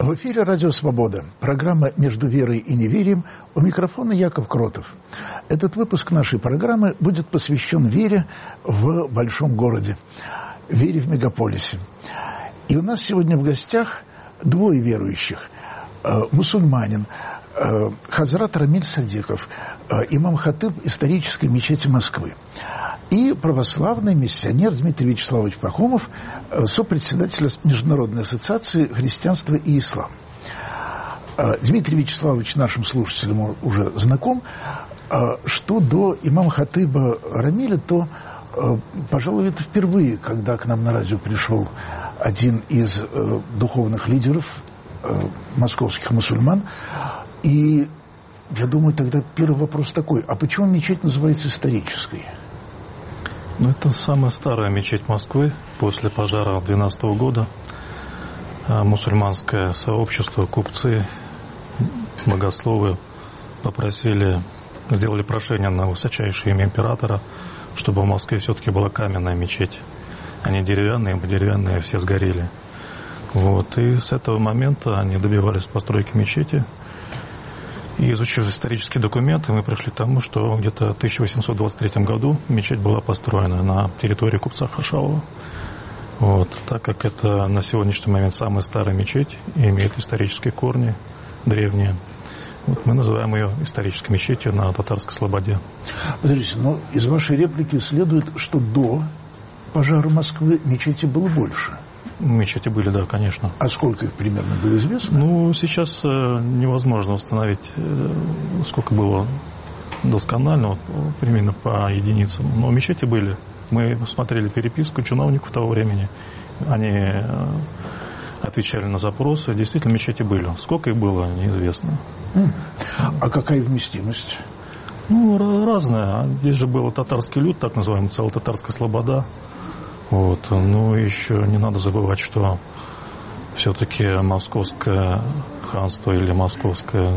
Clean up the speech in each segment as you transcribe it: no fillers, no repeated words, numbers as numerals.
В эфире «Радио Свобода». Программа «Между верой и неверием». У микрофона Яков Кротов. Этот выпуск нашей программы будет посвящен вере в большом городе, вере в мегаполисе. И у нас сегодня в гостях двое верующих. Мусульманин Хазрат Рамиль Садиков, имам Хатыб исторической мечети Москвы, и православный миссионер Дмитрий Вячеславович Пахомов, сопредседатель Международной ассоциации христианства и ислам. Дмитрий Вячеславович нашим слушателям уже знаком. Что до имама Хатыба Рамиля, то, пожалуй, это впервые, когда к нам на радио пришел один из духовных лидеров московских мусульман. И я думаю, тогда первый вопрос такой: а почему мечеть называется исторической? Это самая старая мечеть Москвы после пожара 2012 года. Мусульманское сообщество, купцы, богословы сделали прошение на высочайшее имя императора, чтобы в Москве все-таки была каменная мечеть, а не деревянные, ибо деревянные все сгорели. И с этого момента они добивались постройки мечети. И изучив исторические документы, мы пришли к тому, что где-то в 1823 году мечеть была построена на территории купца Хашалова. Так как это на сегодняшний момент самая старая мечеть и имеет исторические корни, древние, мы называем ее исторической мечетью на Татарской Слободе. Подождите, но из вашей реплики следует, что до пожара Москвы мечети было больше. Мечети были, да, конечно. А сколько их примерно было известно? Сейчас невозможно установить, сколько было досконально, примерно по единицам. Но мечети были. Мы смотрели переписку чиновников того времени. Они отвечали на запросы. Действительно, мечети были. Сколько их было, неизвестно. А какая вместимость? Разная. Здесь же был татарский люд, так называемый, целая Татарская Слобода. Еще не надо забывать, что все-таки московское ханство или московское,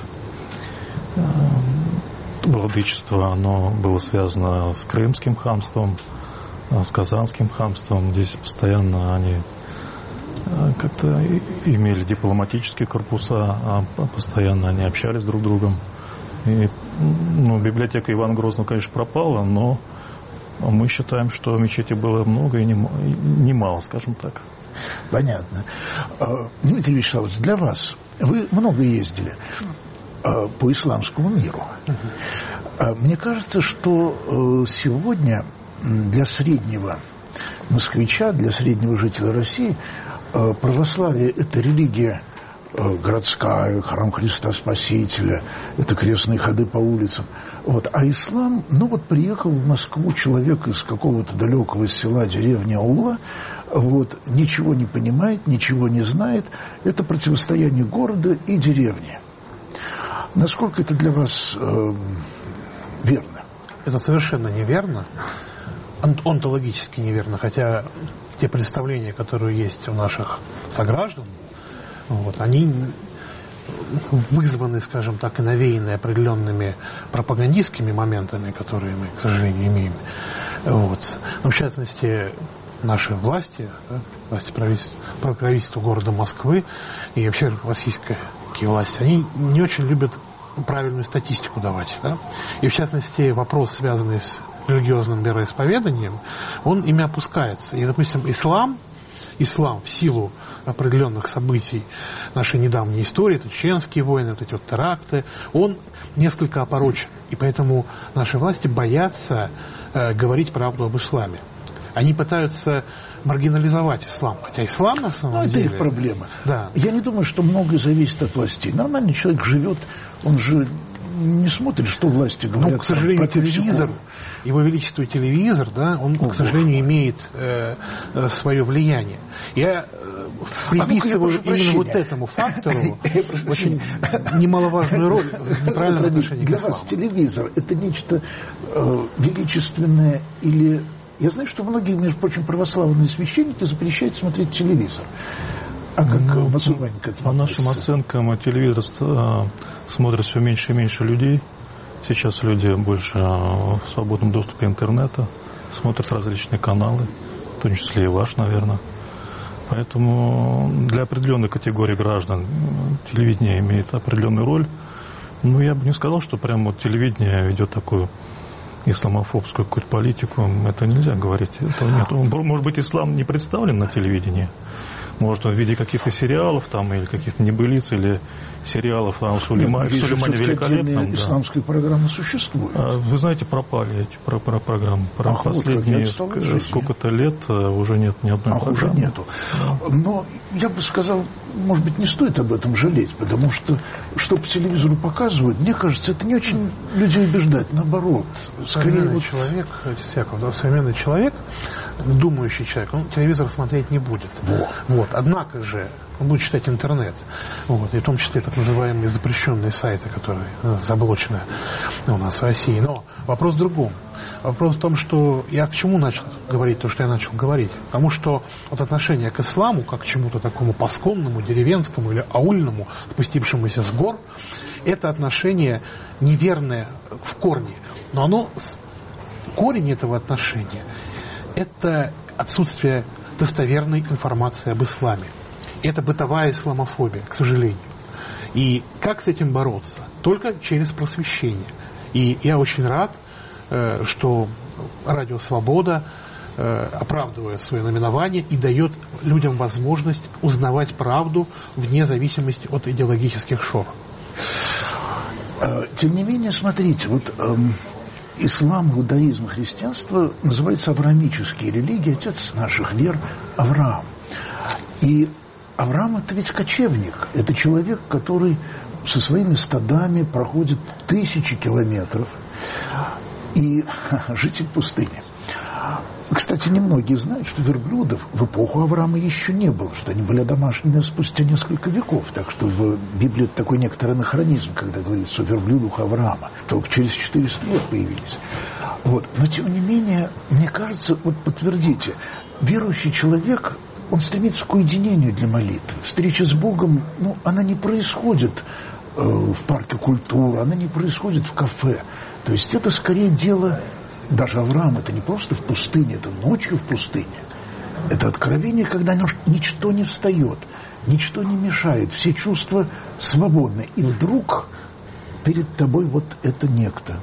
владычество, оно было связано с Крымским ханством, с Казанским ханством. Здесь постоянно они как-то имели дипломатические корпуса, постоянно они общались друг с другом. И, библиотека Ивана Грозного, конечно, пропала, но мы считаем, что мечети было много и немало, скажем так. Понятно. Дмитрий Вячеславович, для вас, вы много ездили по исламскому миру. Мне кажется, что сегодня для среднего москвича, для среднего жителя России православие – это религия городская, храм Христа Спасителя, это крестные ходы по улицам. А ислам, приехал в Москву человек из какого-то далекого села, деревни аула, ничего не понимает, ничего не знает. Это противостояние города и деревни. Насколько это для вас верно? Это совершенно неверно, онтологически неверно, хотя те представления, которые есть у наших сограждан, они вызваны, скажем так, и навеяны определенными пропагандистскими моментами, которые мы, к сожалению, имеем. Но, в частности, наши власти, власти правительства города Москвы и вообще российские власти, они не очень любят правильную статистику давать. И, в частности, вопрос, связанный с религиозным вероисповеданием, он ими опускается. И, допустим, ислам в силу определенных событий нашей недавней истории, чеченские войны, эти теракты, он несколько опорочен. И поэтому наши власти боятся говорить правду об исламе. Они пытаются маргинализовать ислам. Хотя ислам на самом деле... это их проблема. Да. Я не думаю, что многое зависит от властей. Нормальный человек живет, он же не смотрит, что власти говорят. К сожалению, телевизор, его величество телевизор, он, к сожалению, имеет свое влияние. Я приписываю именно этому фактору очень немаловажную роль в неправильном отношении к исламу. Для вас телевизор – это нечто величественное или... Я знаю, что многие, между прочим, православные священники запрещают смотреть телевизор. А как мусульмане к этому? По нашим оценкам, телевизор смотрят все меньше и меньше людей. Сейчас люди больше в свободном доступе интернета, смотрят различные каналы, в том числе и ваш, наверное. Поэтому для определенной категории граждан телевидение имеет определенную роль. Но я бы не сказал, что прямо вот телевидение ведет такую исламофобскую какую-то политику. Это нельзя говорить. Этого нет. Может быть, ислам не представлен на телевидении. Может, он в виде каких-то сериалов там, или каких-то небылиц, или сериалов о Сулеймане Великолепном. Исламские программы существуют. Вы знаете, пропали эти программы. Последние сколько-то лет уже нет ни одной программы. Уже нету. Но я бы сказал, может быть, не стоит об этом жалеть, потому что по телевизору показывают, мне кажется, это не очень людей убеждать, наоборот. Современный человек, думающий человек, он телевизор смотреть не будет. Вот. Однако же он будет читать интернет, и в том числе так называемые запрещенные сайты, которые заблочены у нас в России. Но вопрос в другом. Вопрос в том, что я к чему начал говорить то, что я начал говорить. Потому что вот отношение к исламу, как к чему-то такому пасконному, деревенскому или аульному, спустившемуся с гор, это отношение неверное в корне. Но корень этого отношения – это отсутствие достоверной информации об исламе. Это бытовая исламофобия, к сожалению. И как с этим бороться? Только через просвещение. И я очень рад, что Радио Свобода оправдывает свое наименование и дает людям возможность узнавать правду вне зависимости от идеологических шор. Тем не менее, смотрите, ислам, иудаизм, христианство называются авраамические религии, отец наших вер Авраам. И Авраам — это ведь кочевник, это человек, который со своими стадами проходит тысячи километров, и житель пустыни. Кстати, немногие знают, что верблюдов в эпоху Авраама еще не было, что они были домашними спустя несколько веков. Так что в Библии это такой некоторый анахронизм, когда говорится о верблюдах Авраама. Только через 400 лет появились. Но, тем не менее, мне кажется, подтвердите, верующий человек, он стремится к уединению для молитвы. Встреча с Богом, она не происходит в парке культуры, она не происходит в кафе. То есть это скорее дело... Даже Авраам — это не просто в пустыне, это ночью в пустыне. Это откровение, когда ничто не встает, ничто не мешает, все чувства свободны. И вдруг перед тобой это некто.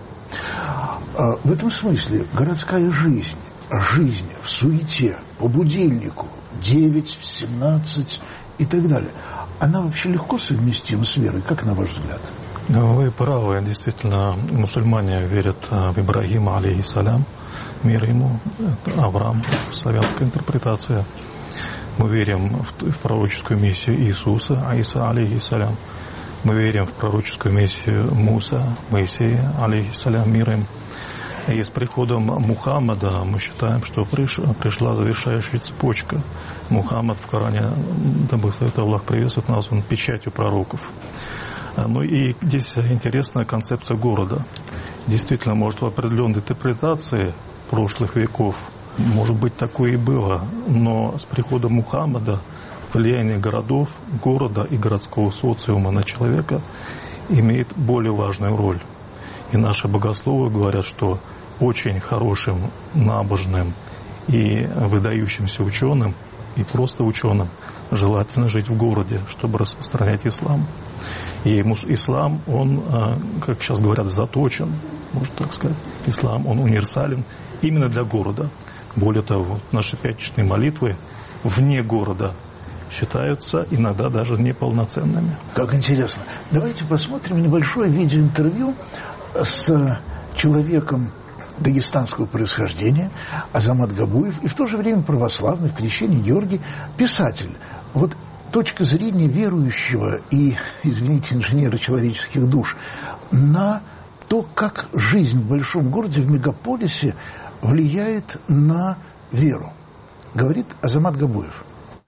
В этом смысле городская жизнь в суете, по будильнику, 9, 17 и так далее, она вообще легко совместима с верой, как на ваш взгляд? Вы правы, действительно, мусульмане верят в Ибрагима, алейхиссалям, мир ему, это Авраам, славянская интерпретация. Мы верим в пророческую миссию Иисуса, Иса, алейхиссалям. Мы верим в пророческую миссию Муса, Моисея, алейхиссалям, мир им. И с приходом Мухаммада мы считаем, что пришла завершающая цепочка. Мухаммад в Коране, да благословит Аллах, приветствует, назван печатью пророков. И здесь интересная концепция города. Действительно, может, в определенной интерпретации прошлых веков, может быть, такое и было, но с приходом Мухаммада влияние городов, города и городского социума на человека имеет более важную роль. И наши богословы говорят, что очень хорошим, набожным и выдающимся ученым, и просто ученым, желательно жить в городе, чтобы распространять ислам. И ислам, он, как сейчас говорят, заточен, можно так сказать. Ислам, он универсален именно для города. Более того, наши пятничные молитвы вне города считаются иногда даже неполноценными. Как интересно. Давайте посмотрим небольшое видеоинтервью с человеком дагестанского происхождения, Азамат Габуев, и в то же время православный, в крещении Георгий, писатель. Точка зрения верующего и, извините, инженера человеческих душ на то, как жизнь в большом городе, в мегаполисе влияет на веру. Говорит Азамат Габуев.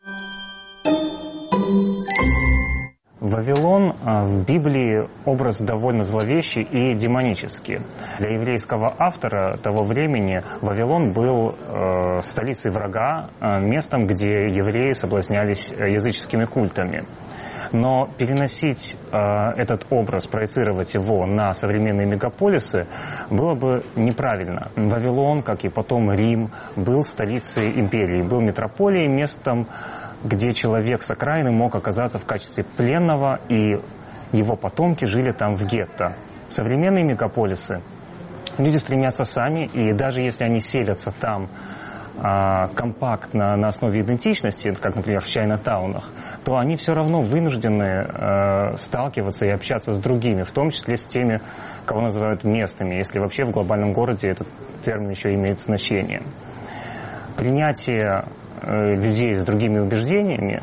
Вавилон в Библии образ довольно зловещий и демонический. Для еврейского автора того времени Вавилон был столицей врага, местом, где евреи соблазнялись языческими культами. Но переносить этот образ, проецировать его на современные мегаполисы было бы неправильно. Вавилон, как и потом Рим, был столицей империи, был метрополией, местом где человек с окраины мог оказаться в качестве пленного, и его потомки жили там в гетто. Современные мегаполисы люди стремятся сами, и даже если они селятся там компактно на основе идентичности, как, например, в Чайна-таунах, то они все равно вынуждены сталкиваться и общаться с другими, в том числе с теми, кого называют местными, если вообще в глобальном городе этот термин еще имеет значение. Принятие людей с другими убеждениями,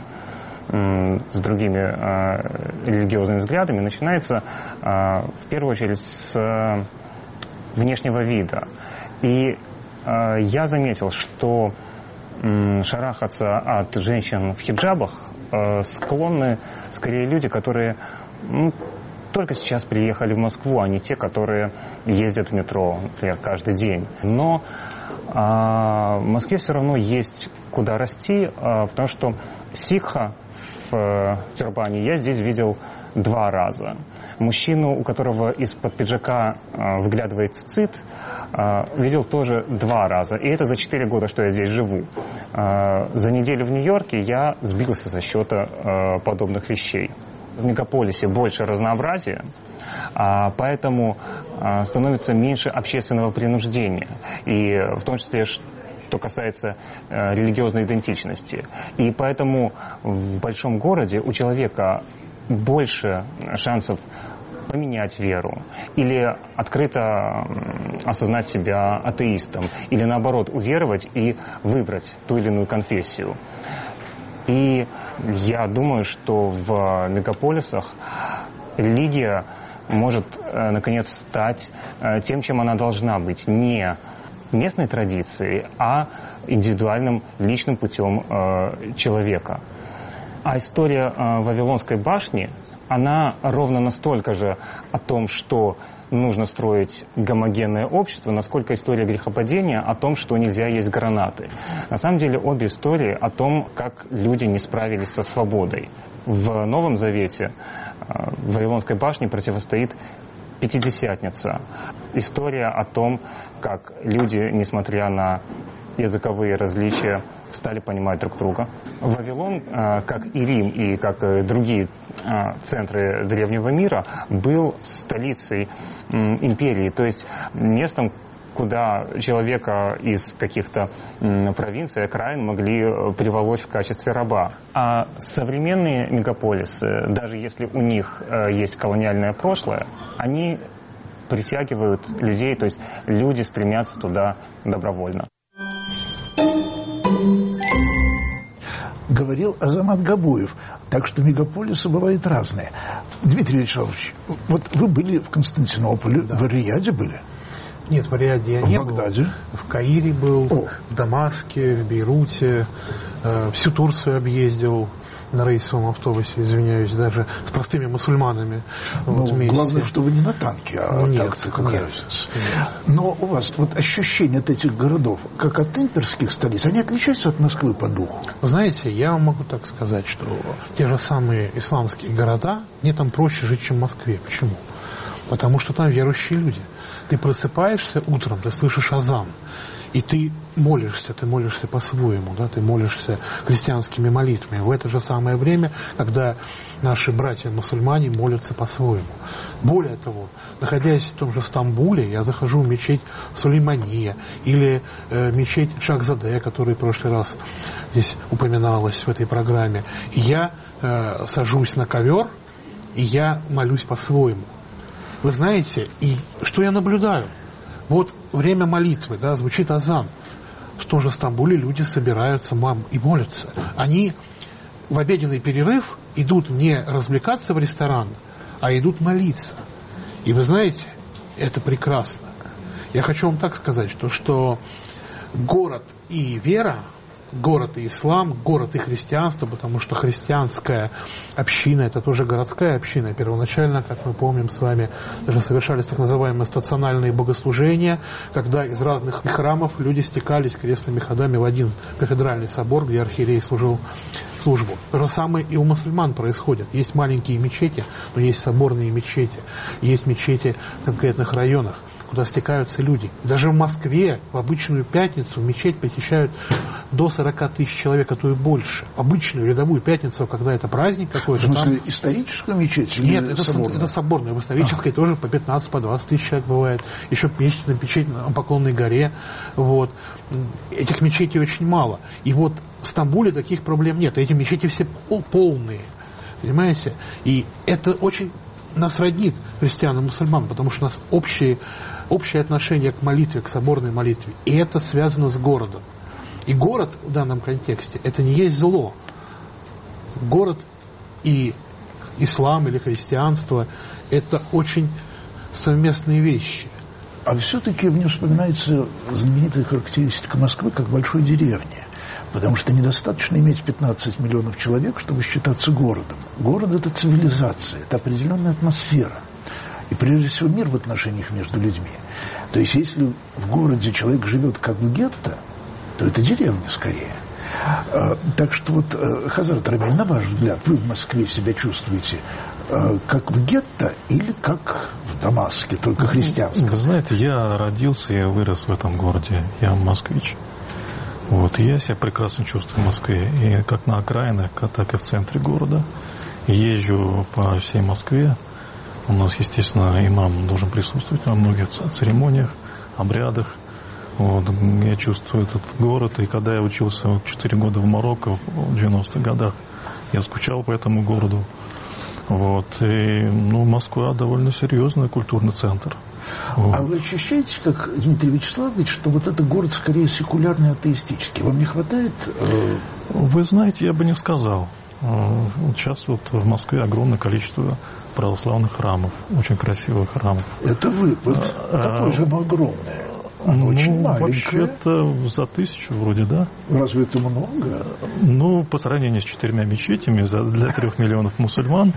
с другими религиозными взглядами начинается в первую очередь с внешнего вида. И я заметил, что шарахаться от женщин в хиджабах склонны скорее люди, которые только сейчас приехали в Москву, а не те, которые ездят в метро, например, каждый день. Но в Москве все равно есть куда расти, потому что сикха в тюрбане я здесь видел 2 раза. Мужчину, у которого из-под пиджака выглядывает цицит, видел тоже 2 раза. И это за 4 года, что я здесь живу. За неделю в Нью-Йорке я сбился со счета подобных вещей. В мегаполисе больше разнообразия, поэтому становится меньше общественного принуждения. И в том числе, что касается религиозной идентичности. И поэтому в большом городе у человека больше шансов поменять веру, или открыто осознать себя атеистом, или наоборот уверовать и выбрать ту или иную конфессию. И я думаю, что в мегаполисах религия может наконец стать тем, чем она должна быть, не местной традицией, а индивидуальным личным путем человека. А история Вавилонской башни, она ровно настолько же о том, что нужно строить гомогенное общество, насколько история грехопадения о том, что нельзя есть гранаты. На самом деле обе истории о том, как люди не справились со свободой. В Новом Завете Вавилонской башне противостоит Пятидесятница. История о том, как люди, несмотря на языковые различия, стали понимать друг друга. Вавилон, как и Рим, и как и другие центры древнего мира, был столицей империи, то есть местом, куда человека из каких-то провинций, окраин могли приволочь в качестве раба. А современные мегаполисы, даже если у них есть колониальное прошлое, они притягивают людей, то есть люди стремятся туда добровольно. Говорил Азамат Габуев. Так что мегаполисы бывают разные. Дмитрий Вячеславович, вот вы были в Константинополе, да. В Ар-Рияде были? Нет, в Ар-Рияде я не был. В Багдаде? В Каире был, в Дамаске, в Бейруте, всю Турцию объездил на рейсовом автобусе, извиняюсь, даже с простыми мусульманами. Ну, вот главное, что вы не на танке, а так-то как разница. Но у вас вот ощущение от этих городов, как от имперских столиц, они отличаются от Москвы по духу? Знаете, я вам могу так сказать, что те же самые исламские города, мне там проще жить, чем в Москве. Почему? Потому что там верующие люди. Ты просыпаешься утром, ты слышишь азан, и ты молишься по-своему, да? Ты молишься христианскими молитвами. В это же самое время, когда наши братья-мусульмане молятся по-своему. Более того, находясь в том же Стамбуле, я захожу в мечеть Сулеймания или мечеть Шахзаде, которая в прошлый раз здесь упоминалась в этой программе. И я сажусь на ковер, и я молюсь по-своему. Вы знаете, и что я наблюдаю? Вот время молитвы, да, звучит азан. В том же Стамбуле люди собираются и молятся. Они в обеденный перерыв идут не развлекаться в ресторан, а идут молиться. И вы знаете, это прекрасно. Я хочу вам так сказать, что город и вера, город и ислам, город и христианство, потому что христианская община – это тоже городская община. Первоначально, как мы помним с вами, даже совершались так называемые стациональные богослужения, когда из разных храмов люди стекались крестными ходами в один кафедральный собор, где архиерей служил службу. То же самое и у мусульман происходит. Есть маленькие мечети, но есть соборные мечети. Есть мечети в конкретных районах, куда стекаются люди. Даже в Москве в обычную пятницу в мечеть посещают до 40 тысяч человек, а то и больше. Обычную рядовую пятницу, когда это праздник какой-то. В смысле, историческую мечеть? Нет, это соборная. В исторической тоже по 15, по 20 тысяч человек бывает. Еще мечеть на Поклонной горе. Вот. Этих мечетей очень мало. И вот в Стамбуле таких проблем нет. Эти мечети все полные. Понимаете? И это очень нас роднит, христиан и мусульман, потому что у нас общее отношение к молитве, к соборной молитве. И это связано с городом. И город в данном контексте это не есть зло. Город и ислам или христианство это очень совместные вещи. А все-таки мне вспоминается знаменитая характеристика Москвы как большой деревни. Потому что недостаточно иметь 15 миллионов человек, чтобы считаться городом. Город – это цивилизация, это определенная атмосфера. И прежде всего мир в отношениях между людьми. То есть если в городе человек живет как в гетто, то это деревня скорее. Так что вот, Хазарат Рамиль, на ваш взгляд, вы в Москве себя чувствуете как в гетто или как в Дамаске, только христианском? Вы знаете, я родился и вырос в этом городе. Я москвич. Вот, я себя прекрасно чувствую в Москве, и как на окраинах, так и в центре города. Езжу по всей Москве. У нас, естественно, имам должен присутствовать на многих церемониях, обрядах. Вот, я чувствую этот город, и когда я учился 4 года в Марокко в 90-х годах, я скучал по этому городу. Вот, и, Москва довольно серьезный культурный центр. Вот. А вы ощущаете, как Дмитрий Вячеславович, что вот этот город скорее секулярный, атеистический? Вам не хватает? Вы знаете, я бы не сказал. Сейчас вот в Москве огромное количество православных храмов, очень красивых храмов. Это выпад. Какое же оно огромное? Оно очень маленькое. Вообще-то за 1000 вроде, да? Разве это много? По сравнению с 4 мечетями для 3 миллионов мусульман.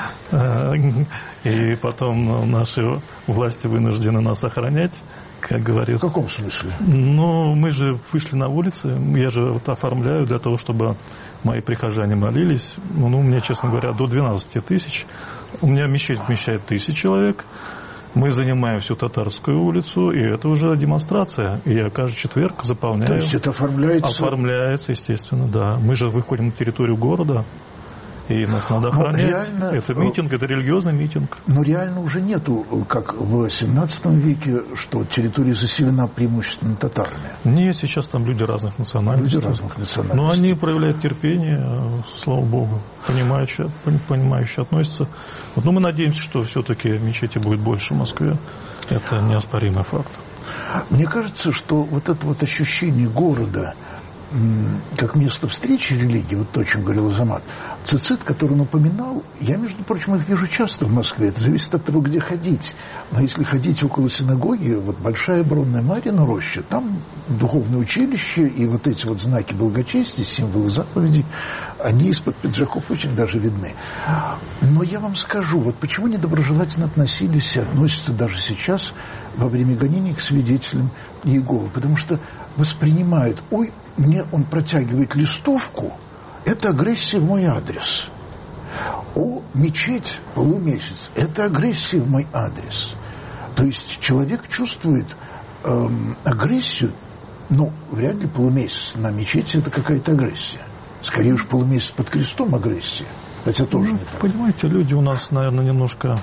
И потом наши власти вынуждены нас охранять, как говорят. В каком смысле? Мы же вышли на улицы, я же оформляю для того, чтобы мои прихожане молились. Мне, честно говоря, до 12 тысяч. У меня мечеть вмещает 1000 человек. Мы занимаем всю Татарскую улицу, и это уже демонстрация. И я каждый четверг заполняю. То есть это оформляется? Оформляется, естественно, да. Мы же выходим на территорию города, и нас надо охранять. Реально, это митинг, это религиозный митинг. Но реально уже нету, как в 17 веке, что территория заселена преимущественно татарами. Нет, сейчас там люди разных национальностей. Люди разных национальностей. Но они проявляют терпение, слава Богу, понимающе относятся. Мы надеемся, что все-таки мечети будет больше в Москве. Это неоспоримый факт. Мне кажется, что вот это вот ощущение города как место встречи религии, вот то, о чем говорил Азамат, цицит, который он упоминал, я, между прочим, их вижу часто в Москве. Это зависит от того, где ходить. Но если ходить около синагоги, вот Большая Бронная Марьина роща, там духовное училище, и вот эти вот знаки благочестия, символы заповедей, они из-под пиджаков очень даже видны. Но я вам скажу, вот почему недоброжелательно относились и относятся даже сейчас во время гонений к свидетелям Иеговы. Потому что воспринимают, мне он протягивает листовку, это агрессия в мой адрес. Мечеть, полумесяц, это агрессия в мой адрес. То есть человек чувствует агрессию, вряд ли полумесяц на мечети это какая-то агрессия. Скорее уж полумесяц под крестом агрессия. Хотя тоже не так. Понимаете, люди у нас, наверное, немножко,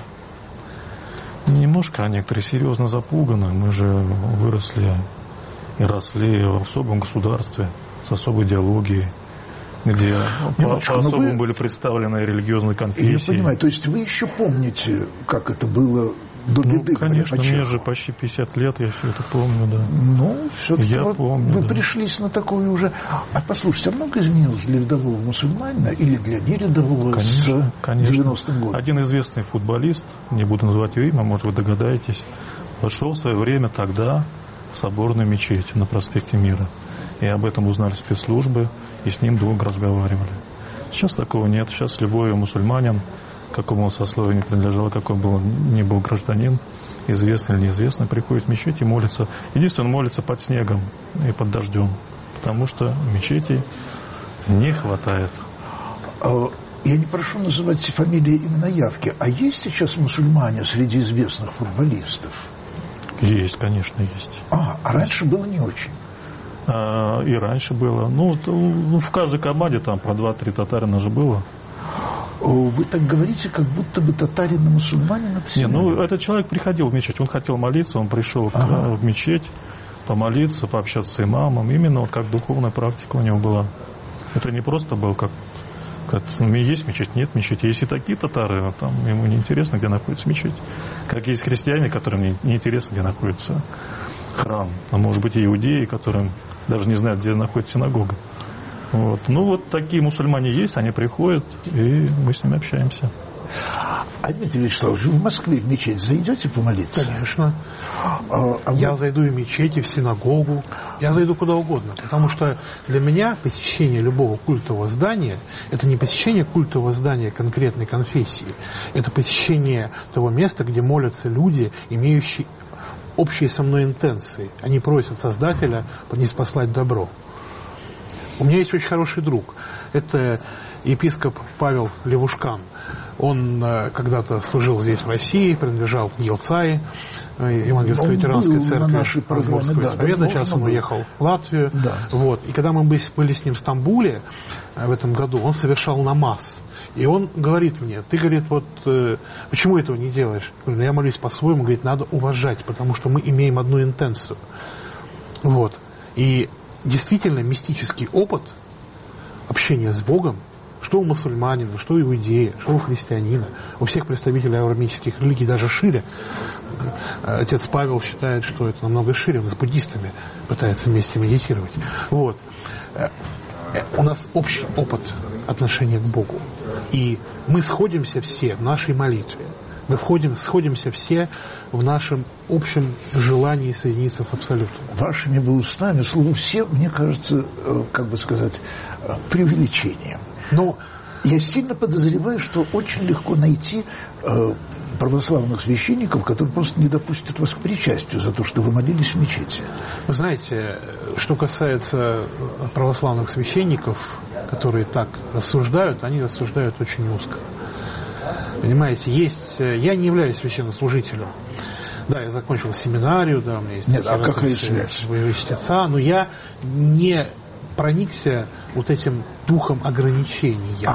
а некоторые серьезно запуганы. Мы же выросли и росли в особом государстве с особой идеологией, где по-особому были представлены религиозные конфессии. Я понимаю, то есть вы еще помните, как это было до беды? Конечно, мне же почти 50 лет, я все это помню, да. Все-таки я помню, вы пришлись на такое уже... А послушайте, а много изменилось для рядового мусульманина или для нерядового с 90-м годом? Один известный футболист, не буду называть его имя, может, вы догадаетесь, вошел в свое время тогда в соборную мечеть на проспекте Мира. И об этом узнали спецслужбы, и с ним долго разговаривали. Сейчас такого нет. Сейчас любой мусульманин, какому сословию не принадлежал, какой бы он ни был гражданин, известный или неизвестный, приходит в мечеть и молится. Единственное, он молится под снегом и под дождем, потому что мечетей не хватает. Я не прошу называть фамилии, имена, явки. А есть сейчас мусульмане среди известных футболистов? Есть, конечно, есть. А раньше было не очень? И раньше было. В каждой команде там по 2-3 татарина же было. Вы так говорите, как будто бы татарин и мусульманин это Не, этот человек приходил в мечеть. Он хотел молиться, он пришел в мечеть помолиться, пообщаться с имамом. Именно как духовная практика у него была. Это не просто был как есть мечеть, нет мечети. Есть и такие татары, там ему не интересно, где находится мечеть. Как есть христиане, которым не интересно, где находится храм. А может быть и иудеи, которым даже не знают, где находится синагога. Вот такие мусульмане есть, они приходят, и мы с ними общаемся. Дмитрий Вячеславович, вы в Москве в мечеть зайдете помолиться? Конечно. Я зайду и в мечеть, и в синагогу. Я зайду куда угодно. Потому что для меня посещение любого культового здания – это не посещение культового здания конкретной конфессии. Это посещение того места, где молятся люди, имеющие общие со мной интенции. Они просят Создателя ниспослать добро. У меня есть очень хороший друг. Это епископ Павел Левушкан. Он когда-то служил здесь, в России, принадлежал Елцаи, Евангельско-лютеранской церкви Московского исповедания. Сейчас он уехал в Латвию. Да. И когда мы были с ним в Стамбуле в этом году, он совершал намаз. И он говорит мне, ты, говорит, почему этого не делаешь? Я говорю, я молюсь по-своему, говорит, надо уважать, потому что мы имеем одну интенцию. И действительно мистический опыт общения с Богом, что у мусульманина, что у иудея, что у христианина, у всех представителей авраамических религий, даже шире. Отец Павел считает, что это намного шире, он с буддистами пытается вместе медитировать. У нас общий опыт отношения к Богу. И мы сходимся все в нашей молитве. Мы сходимся все в нашем общем желании соединиться с Абсолютом. Вашими бы устами слово «все», мне кажется, преувеличением. Но я сильно подозреваю, что очень легко найти православных священников, которые просто не допустят вас к причастию за то, что вы молились в мечети. Вы знаете, что касается православных священников, которые так рассуждают, они рассуждают очень узко. Понимаете, я не являюсь священнослужителем. Да, я закончил семинарию, да, у меня есть... Нет, а какая связь? Отца, но я не проникся этим духом ограничения.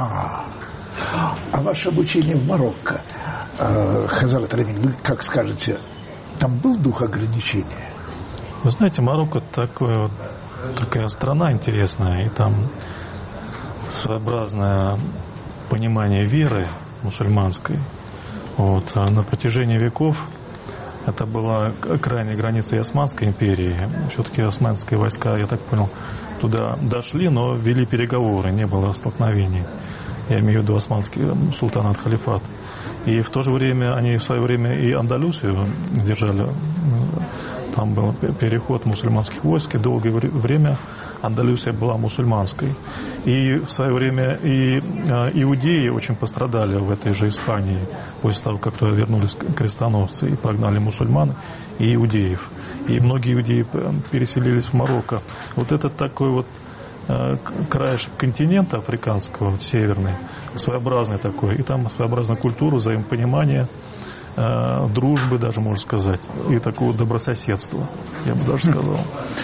А ваше обучение в Марокко, Хазарат Рамиль, вы как скажете, там был дух ограничения? Вы знаете, Марокко такая страна интересная, и там своеобразное понимание веры мусульманской. А на протяжении веков это была крайняя граница и Османской империи. Все-таки османские войска, я так понял, туда дошли, но вели переговоры, не было столкновений. Я имею в виду османский султанат, халифат. И в то же время они в свое время и Андалусию держали. Там был переход мусульманских войск, и долгое время Андалусия была мусульманской. И в свое время и иудеи очень пострадали в этой же Испании, после того, как туда вернулись крестоносцы и прогнали мусульман и иудеев. И многие иудеи переселились в Марокко. Это такой краешек континента африканского, северный, своеобразный такой. И там своеобразная культура, взаимопонимания, дружбы даже, можно сказать, и такого добрососедства, я бы даже сказал.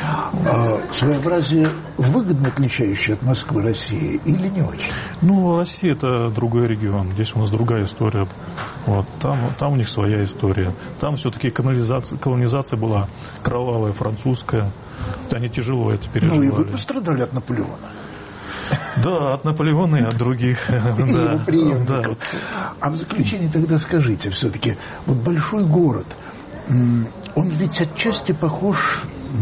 Своеобразие выгодно отличающее от Москвы России или не очень? Россия – это другой регион, здесь у нас другая история. Там у них своя история. Там все-таки колонизация была кровавая, французская. Они тяжело это переживали. И вы пострадали от Наполеона. Да, от Наполеона и от других. Да. А в заключение тогда скажите, все-таки, большой город, он ведь отчасти похож,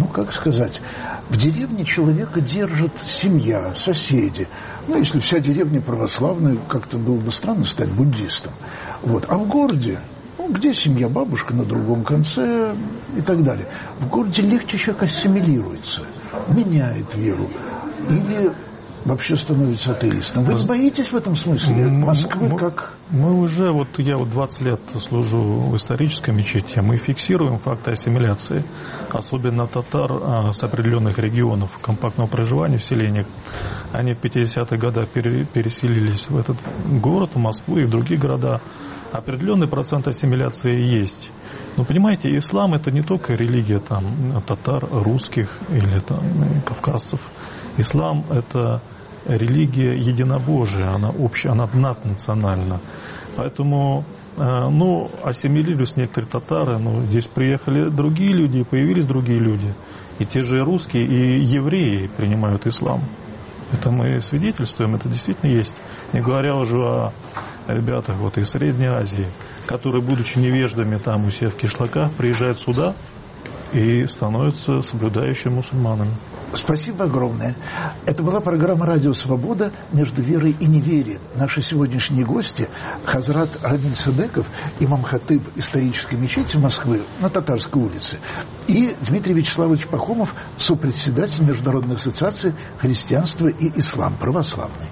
в деревне человека держит семья, соседи. Если вся деревня православная, как-то было бы странно стать буддистом. А в городе, где семья, бабушка на другом конце и так далее. В городе легче человек ассимилируется, меняет веру или вообще становится атеистом. Вы боитесь в этом смысле Москвы как... Мы уже, я 20 лет служу в исторической мечети, мы фиксируем факты ассимиляции, особенно татар с определенных регионов компактного проживания в селениях. Они в 50-е годы переселились в этот город, в Москву и в другие города. Определенный процент ассимиляции есть. Но понимаете, ислам — это не только религия татар, русских или кавказцев. Ислам — это религия единобожия, она общая, она наднациональна. Поэтому, ассимилировались некоторые татары, но здесь приехали другие люди, появились другие люди. И те же русские, и евреи принимают ислам. Это мы свидетельствуем, это действительно есть. Не говоря уже о ребятах из Средней Азии, которые, будучи невеждами у себя в кишлаках, приезжают сюда и становятся соблюдающими мусульманами. Спасибо огромное. Это была программа «Радио Свобода» между верой и неверием. Наши сегодняшние гости — Хазрат Рамиль Садыков, имам-хатыб исторической мечети Москвы на Татарской улице, и Дмитрий Вячеславович Пахомов, сопредседатель Международной ассоциации «Христианство и ислам» православный.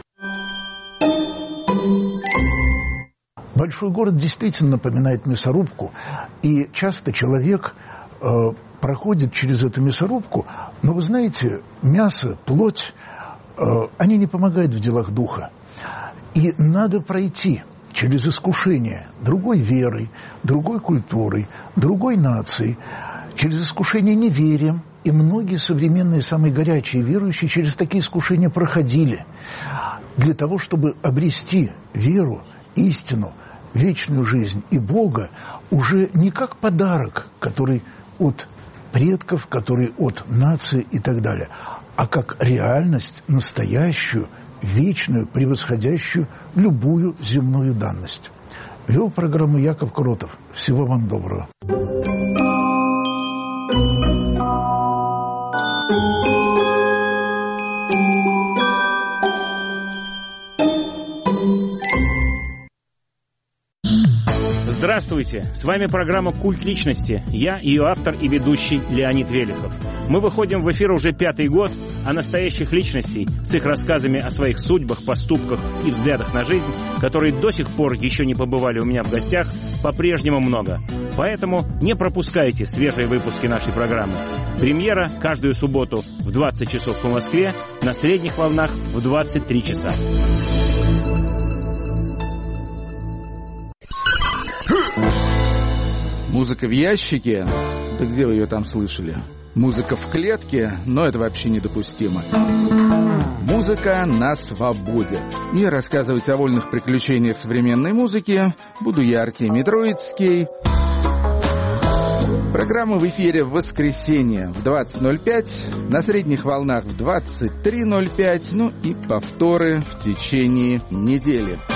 Большой город действительно напоминает мясорубку, и часто человек проходит через эту мясорубку, но вы знаете, мясо, плоть, они не помогают в делах духа. И надо пройти через искушение другой верой, другой культурой, другой нацией, через искушение неверием. И многие современные, самые горячие верующие через такие искушения проходили для того, чтобы обрести веру, истину, вечную жизнь и Бога уже не как подарок, который от предков, который от нации и так далее, а как реальность настоящую, вечную, превосходящую любую земную данность. Вел программу Яков Кротов. Всего вам доброго. Здравствуйте! С вами программа «Культ личности». Я ее автор и ведущий Леонид Велихов. Мы выходим в эфир уже 5-й год, а настоящих личностей с их рассказами о своих судьбах, поступках и взглядах на жизнь, которые до сих пор еще не побывали у меня в гостях, по-прежнему много. Поэтому не пропускайте свежие выпуски нашей программы. Премьера каждую субботу в 20 часов по Москве, на средних волнах в 23 часа. Музыка в ящике? Да где вы ее там слышали? Музыка в клетке? Но это вообще недопустимо. Музыка на свободе. И рассказывать о вольных приключениях современной музыки буду я, Артемий Троицкий. Программа в эфире в воскресенье в 20:05, на средних волнах в 23:05, и повторы в течение недели.